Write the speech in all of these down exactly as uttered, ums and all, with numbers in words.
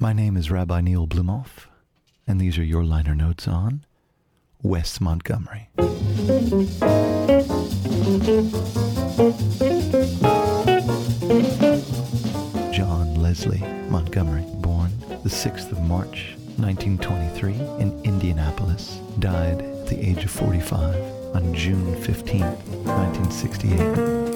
My name is Rabbi Neil Blumoff, and these are your liner notes on Wes Montgomery. John Leslie Montgomery, born the sixth of March, nineteen twenty-three, in Indianapolis, died at the age of forty-five on June fifteenth, nineteen sixty-eight.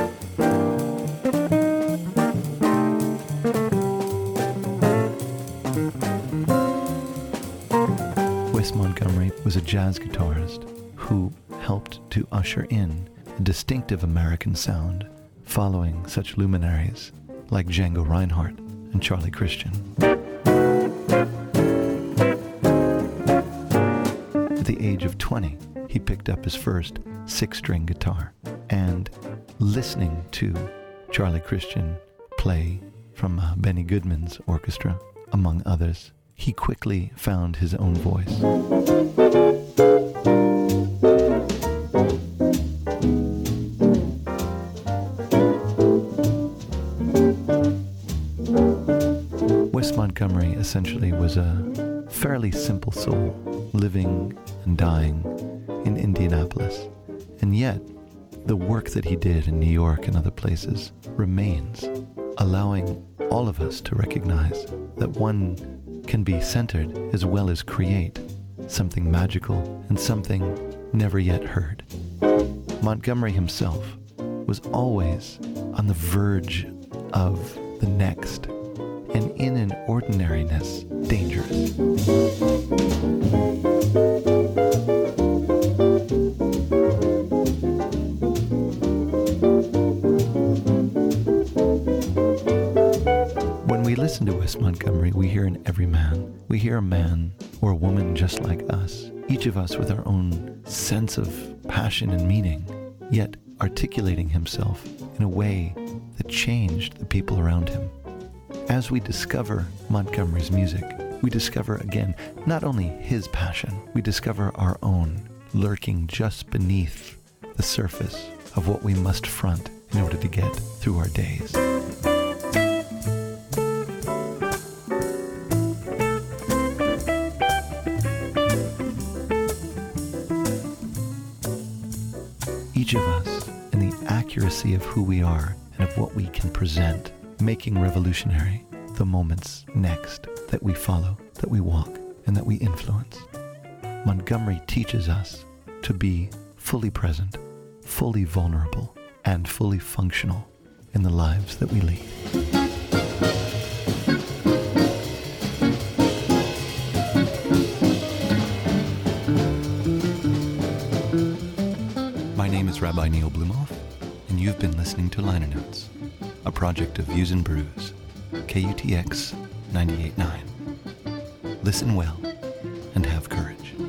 Wes Montgomery was a jazz guitarist who helped to usher in a distinctive American sound following such luminaries like Django Reinhardt and Charlie Christian. At the age of twenty, he picked up his first six-string guitar, and listening to Charlie Christian play from uh, Benny Goodman's orchestra, among others, he quickly found his own voice. Wes Montgomery essentially was a fairly simple soul, living and dying in Indianapolis. And yet, the work that he did in New York and other places remains, allowing all of us to recognize that one can be centered as well as create something magical and something never yet heard. Montgomery himself was always on the verge of the next, and in an ordinariness dangerous. When we listen to Wes Montgomery, we hear an everyman. We hear a man or a woman just like us, each of us with our own sense of passion and meaning, yet articulating himself in a way that changed the people around him. As we discover Montgomery's music, we discover again not only his passion, we discover our own lurking just beneath the surface of what we must front in order to get through our days. Each of us, in the accuracy of who we are and of what we can present, making revolutionary the moments next that we follow, that we walk, and that we influence. Montgomery teaches us to be fully present, fully vulnerable, and fully functional in the lives that we lead. My name is Rabbi Neil Blumoff, and you've been listening to Liner Notes, a project of Views and Brews, K U T X ninety-eight point nine. Listen well and have courage.